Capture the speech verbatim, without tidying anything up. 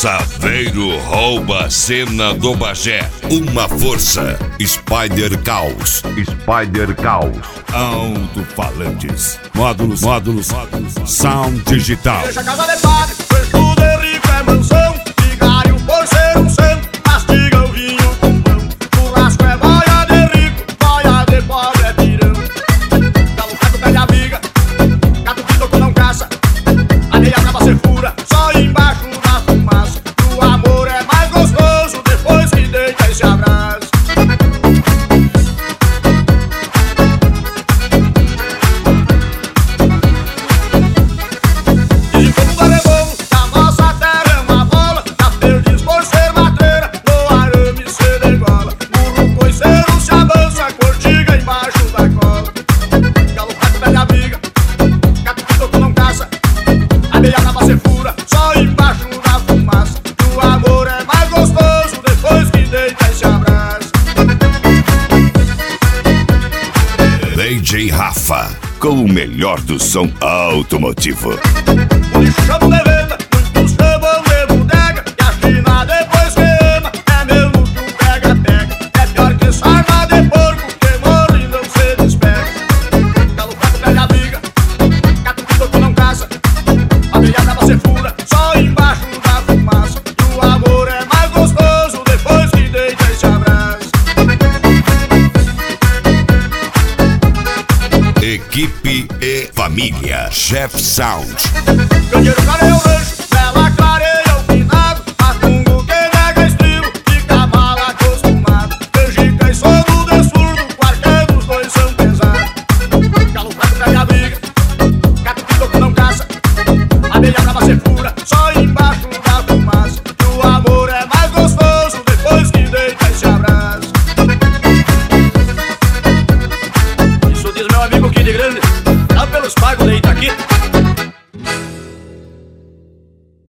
Saveiro rouba a cena do Bagé. Uma força. Spider Caos. Spider Caos. Alto-falantes. Módulos, módulos, módulos. Sound digital. Deixa a casa de padre, pois tudo é rico, é mansão. Vigário por ser um santo, mastiga o vinho com pão. Churrasco é boia de rico, boia de pobre é pirão. Galo gato pede a viga, gato que toco não caça. Areia acaba ser fura, só embaixo da fumaça. O amor é mais gostoso depois que deita e se abraça. E como o é bom, da nossa terra é uma bola. Tá perdiz por ser matreira, no arame se degola. Burro coiceiro se avança, cortiga embaixo da cola. Galo gato pede a viga, gato que toco não caça. Areia acaba ser fura, só embaixo da fumaça. O amor é mais gostoso depois que deita e se abraça. D J Rafa, com o melhor do som automotivo. O lixo chama de venda, muitos chamam de bodega. E a China depois que ama, é mesmo que um pega-pega. É pior que sarna de porco, que morre e não se despega. Galo gato pede a viga, gato que toco não caça. A meia acaba ser fura, só embaixo da fumaça. E o amor é mais gostoso depois que deita e se abraça. Equipe e família. Chef Sound. Candeeiro clareia o rancho, vela clareia o finado. Matungo quem nega estilo, fica mal acostumado. Canjica e sono de surdo, qualquer dos dois são pesados. Galo gato pede a viga, gato que toco não caça. Areia acaba ser fura, só embaixo da fumaça. E o amor é mais gostoso depois que deita e se abraça. Isso diz meu amigo Kid Grande, lá pelos pagos leite.